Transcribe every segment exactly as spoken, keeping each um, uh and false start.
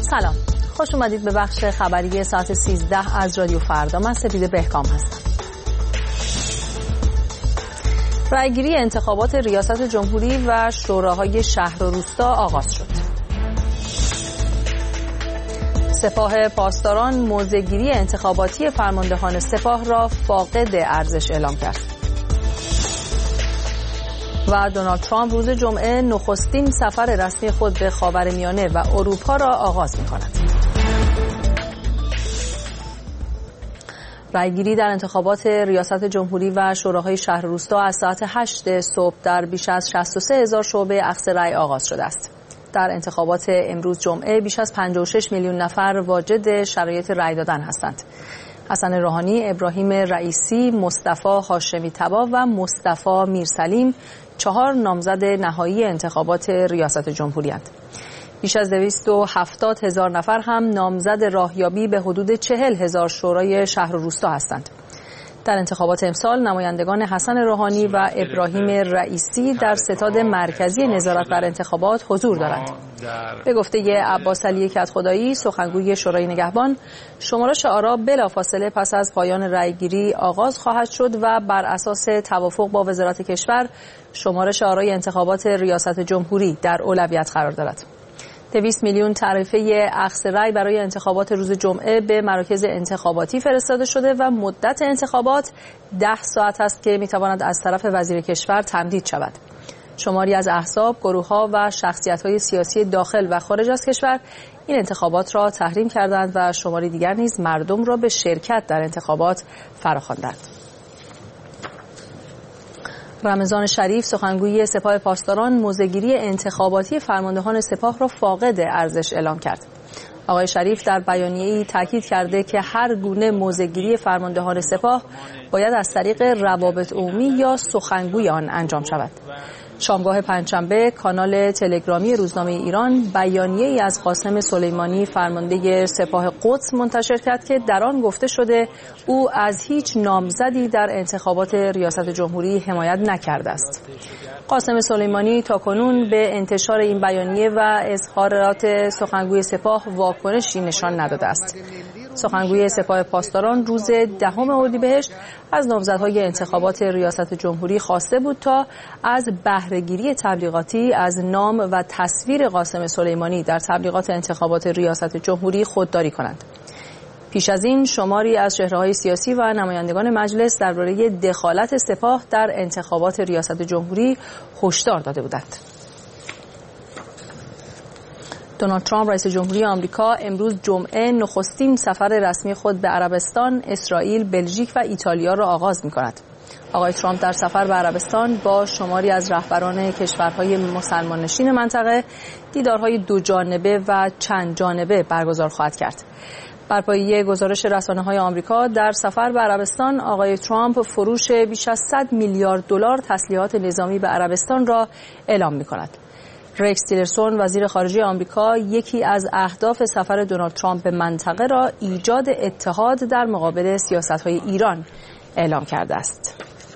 سلام، خوش اومدید به بخش خبری ساعت سیزده از رادیو فردا. من سپیده بهکام هستم. رأیگیری انتخابات ریاست جمهوری و شوراهای شهر و روستا آغاز شد. سپاه پاسداران موضع‌گیری انتخاباتی فرماندهان سپاه را فاقد ارزش اعلام کرد. و دونالد ترامپ روز جمعه نخستین سفر رسمی خود به خاورمیانه و اروپا را آغاز می‌کند. رأیگیری در انتخابات ریاست جمهوری و شوراهای شهر و روستا از ساعت هشت صبح در بیش از شصت و سه هزار شعبه اخذ رأی آغاز شده است. در انتخابات امروز جمعه بیش از پنجاه و شش میلیون نفر واجد شرایط رأی دادن هستند. حسن روحانی، ابراهیم رئیسی، مصطفی هاشمی طبا و مصطفی میرسلیم چهار نامزد نهایی انتخابات ریاست جمهوری اند. بیش از دویست و هفتاد هزار نفر هم نامزد راهیابی به حدود چهل هزار شورای شهر و روستا هستند. در انتخابات امسال نمایندگان حسن روحانی و ابراهیم رئیسی در ستاد مرکزی نظارت بر انتخابات حضور دارند. به گفته عباس علی کدخدایی، سخنگوی شورای نگهبان، شمارش آرا بلافاصله پس از پایان رأیگیری آغاز خواهد شد و بر اساس توافق با وزارت کشور شمارش آرای انتخابات ریاست جمهوری در اولویت قرار دارد. دویست میلیون تعرفه اخذ رأی برای انتخابات روز جمعه به مراکز انتخاباتی فرستاده شده و مدت انتخابات ده ساعت است که میتواند از طرف وزیر کشور تمدید شود. شماری از احزاب، گروه‌ها و شخصیت‌های سیاسی داخل و خارج از کشور این انتخابات را تحریم کردند و شماری دیگر نیز مردم را به شرکت در انتخابات فراخواندند. رمضان شریف، سخنگوی سپاه پاسداران، موضع‌گیری انتخاباتی فرماندهان سپاه را فاقد ارزش اعلام کرد. آقای شریف در بیانیه‌ای تاکید کرده که هر گونه موضع‌گیری فرماندهان سپاه باید از طریق روابط عمومی یا سخنگوی آن انجام شود. شامگاه پنجشنبه کانال تلگرامی روزنامه ایران بیانیه‌ای از قاسم سلیمانی فرمانده سپاه قدس منتشر کرد که در آن گفته شده او از هیچ نامزدی در انتخابات ریاست جمهوری حمایت نکرده است. قاسم سلیمانی تاکنون به انتشار این بیانیه و اظهارات سخنگوی سپاه واکنشی نشان نداده است. سخنگوی سپاه پاسداران روز دهم اردیبهشت از نامزدهای انتخابات ریاست جمهوری خواسته بود تا از بهره‌گیری تبلیغاتی از نام و تصویر قاسم سلیمانی در تبلیغات انتخابات ریاست جمهوری خودداری کنند. پیش از این شماری از چهره‌های سیاسی و نمایندگان مجلس درباره دخالت سپاه در انتخابات ریاست جمهوری هشدار داده بودند. دونالد ترامپ رئیس جمهوری آمریکا امروز جمعه نخستین سفر رسمی خود به عربستان، اسرائیل، بلژیک و ایتالیا را آغاز می‌کند. آقای ترامپ در سفر به عربستان با شماری از رهبران کشورهای مسلمان نشین منطقه دیدارهای دو جانبه و چند جانبه برگزار خواهد کرد. بر پایه گزارش رسانه‌های آمریکا در سفر به عربستان، آقای ترامپ فروش بیش از صد میلیارد دلار تسلیحات نظامی به عربستان را اعلام می‌کند. رکس تیلرسون وزیر خارجه آمریکا یکی از اهداف سفر دونالد ترامپ به منطقه را ایجاد اتحاد در مقابل سیاست‌های ایران اعلام کرده است.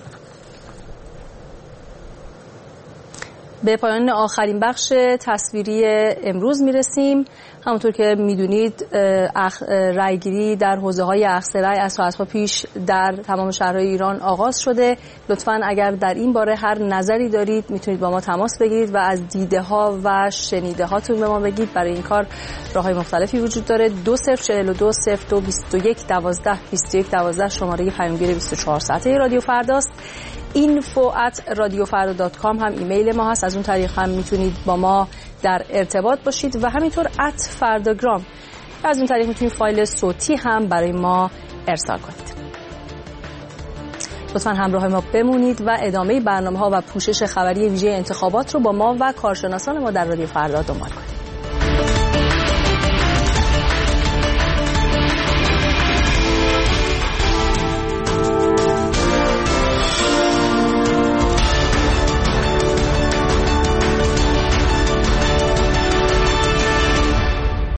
به پایان آخرین بخش تصویری امروز میرسیم. همونطور که میدونید رأیگیری در حوزه‌های اخذ رأی از ساعت‌ها پیش در تمام شهرهای ایران آغاز شده. لطفاً اگر در این باره هر نظری دارید میتونید با ما تماس بگیرید و از دیده‌ها و شنیده‌هاتون به ما بگید. برای این کار راه‌های مختلفی وجود داره. دو صفر چهل و دو صفر دو بیست و یک دوازده بیست و یک دوازده شماره پیامگیر بیست و چهار ساعته رادیو فرداست. اینفو ات رادیو فردا دات کام هم ایمیل ما هست. از اون طریق هم میتونید با ما در ارتباط باشید و همینطور ات فرداگرام. از اون طریق میتونید فایل صوتی هم برای ما ارسال کنید. لطفاً همراه ما بمونید و ادامه برنامه‌ها و پوشش خبری ویژه انتخابات رو با ما و کارشناسان ما در رادیو فردا دنبال کنید.